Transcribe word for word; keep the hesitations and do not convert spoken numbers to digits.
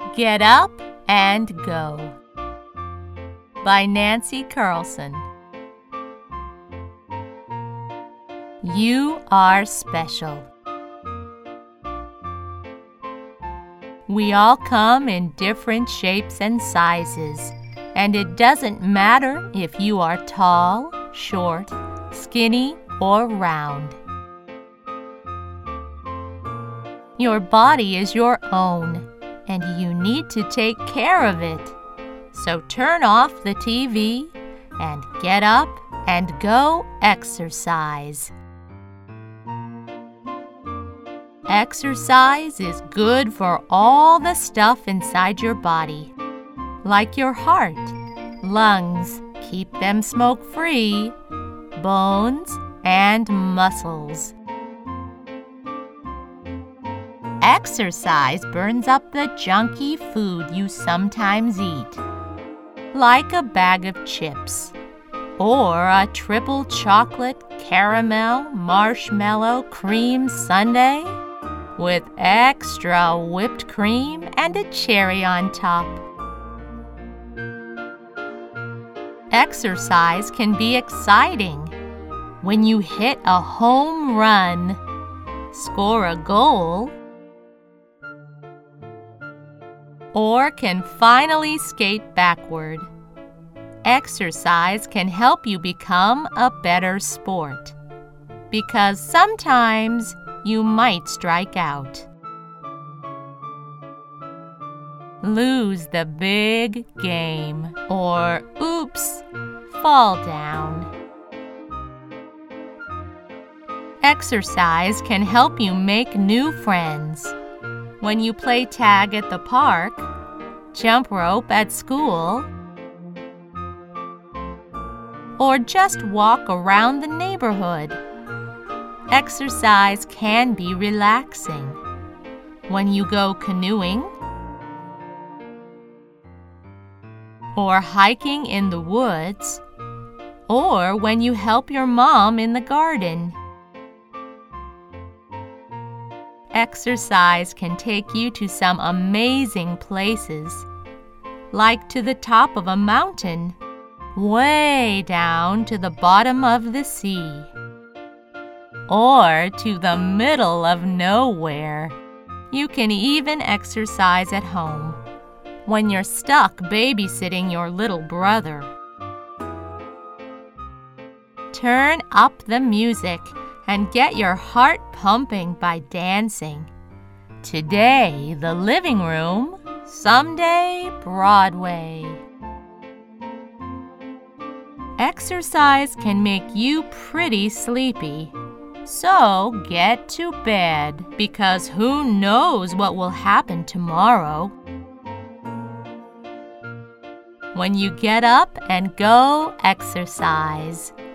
Get Up and Go by Nancy Carlson. You are special. We all come in different shapes and sizes, and it doesn't matter if you are tall, short, skinny, or round. Your body is your own, and you need to take care of it. So turn off the T V and get up and go exercise. Exercise is good for all the stuff inside your body, like your heart, lungs, keep them smoke-free, bones, and muscles. Exercise burns up the junky food you sometimes eat, like a bag of chips, or a triple chocolate caramel marshmallow cream sundae with extra whipped cream and a cherry on top. Exercise can be exciting when you hit a home run, score a goal, or can finally skate backward. Exercise can help you become a better sport, because sometimes you might strike out. Lose the big game, or oops, fall down. Exercise can help you make new friends. When you play tag at the park, jump rope at school, or just walk around the neighborhood, exercise can be relaxing. When you go canoeing, or hiking in the woods, or when you help your mom in the garden. Exercise can take you to some amazing places, like to the top of a mountain, way down to the bottom of the sea, or to the middle of nowhere. You can even exercise at home, when you're stuck babysitting your little brother. Turn up the music and get your heart pumping by dancing. Today, the living room, someday, Broadway. Exercise can make you pretty sleepy, so get to bed, because who knows what will happen tomorrow. When you get up and go exercise.